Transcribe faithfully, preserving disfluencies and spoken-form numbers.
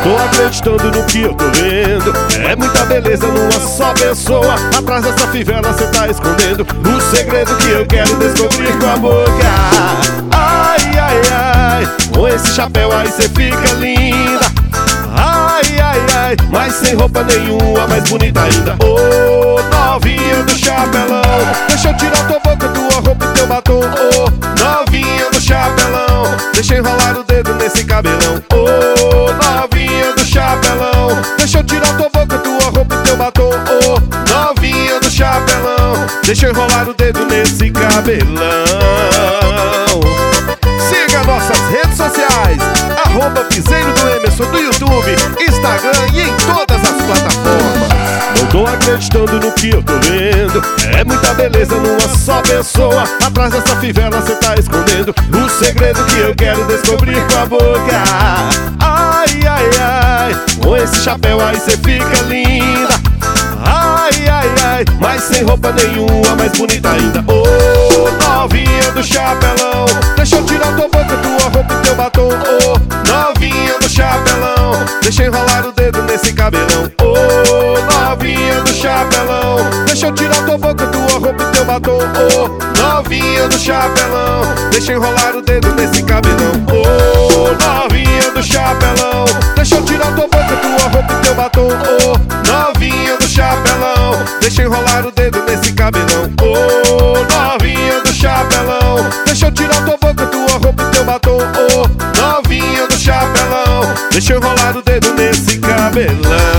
tô acreditando no que eu tô vendo. É muita beleza numa só pessoa. Atrás dessa fivela cê tá escondendo o segredo que eu quero descobrir com a boca. Ai, ai, ai, com esse chapéu aí cê fica linda. Ai, ai, ai, mas sem roupa nenhuma, mais bonita ainda. Ô, oh, novinha do chapelão, deixa eu tirar tua boca, tua roupa e teu batom. Ô, oh, novinha do chapelão, deixa eu enrolar o dedo nesse cabelão. Ô, oh, novinha do chapelão, deixa eu tirar tua boca, tua roupa e teu batom. Ô, oh, novinha do chapelão, deixa eu enrolar o dedo nesse cabelão. Siga nossas redes sociais, arroba Piseiro do Emerson no YouTube, Instagram e em todas as plataformas. Não tô acreditando no que eu tô vendo. É muita beleza numa só pessoa. Atrás dessa fivela cê tá escondendo o segredo que eu quero descobrir com a boca. Ai, ai, ai, com esse chapéu aí cê fica linda. Ai, ai, ai, mas sem roupa nenhuma, mais bonita ainda. Ô, oh, novinha do chapelão, deixa eu tirar tua boca, tua roupa e teu batom. Ô, oh, novinha do chapelão, deixa eu enrolar o dedo nesse cabelão. Ô, oh, novinha do chapelão, deixa eu tirar tua boca, tua roupa e teu batom. Ô, oh, novinha do chapelão, deixa eu enrolar o dedo nesse cabelão. Ô, oh, novinha do chapelão, deixa eu tirar tua boca, tua roupa e teu batom. Ô, oh, novinha do chapelão, deixa eu enrolar o dedo nesse cabelão. Ô, oh, novinha do chapelão, deixa eu tirar tua boca, tua roupa e teu batom. Ô, oh, novinha do chapelão, deixa eu enrolar o dedo nesse cabelão.